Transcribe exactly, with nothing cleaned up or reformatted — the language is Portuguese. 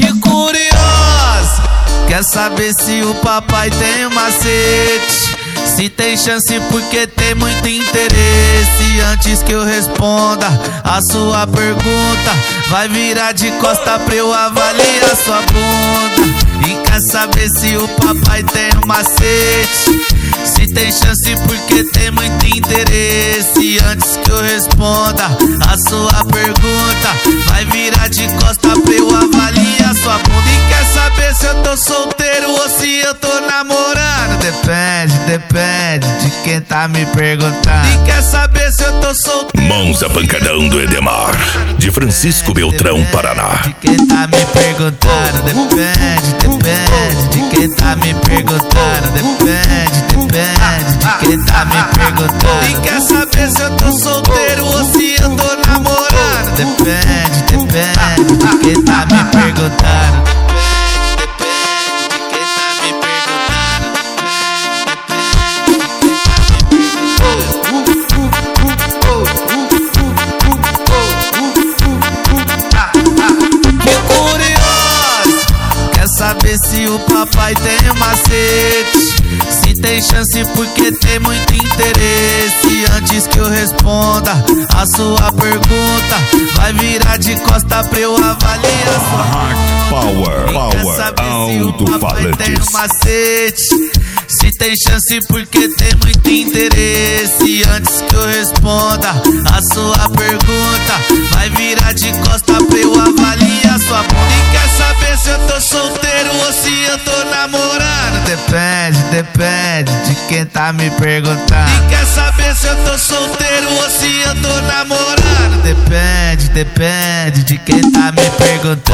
Que curioso, quer saber se o papai tem um macete? Se tem chance porque tem muito interesse. Antes que eu responda a sua pergunta, vai virar de costa pra eu avaliar sua bunda. E quer saber se o papai tem um macete? Se tem chance porque tem muito interesse. Antes que eu responda a sua pergunta, vai virar de costa pra eu avaliar sua bunda. E quer saber se eu tô solteiro ou se eu tô namorando? Depende, depende de quem tá me perguntando. E quer saber se eu tô solteiro? Mãos a pancadão do Edemar, de Francisco Beltrão, Paraná. De quem tá me perguntando? Depende, depende de quem tá me perguntando. Depende, depende de quem tá me perguntando. E quer saber se eu tô solteiro ou se eu tô namorando? Depende, depende de quem tá me perguntando. Saber se o papai tem um macete? Se tem chance porque tem muito interesse. Antes que eu responda a sua pergunta, vai virar de costa pra eu avaliar sua Power, power, alto-falantes. Macete. Se tem chance porque tem muito interesse. Antes que eu responda a sua pergunta, vai virar de costa pra eu avaliar sua bunda. E quer saber se eu tô solteiro ou se eu tô namorando? Depende, depende de quem tá me perguntando. E quer saber se eu tô solteiro ou se eu tô namorando? Depende, depende de quem tá me perguntando.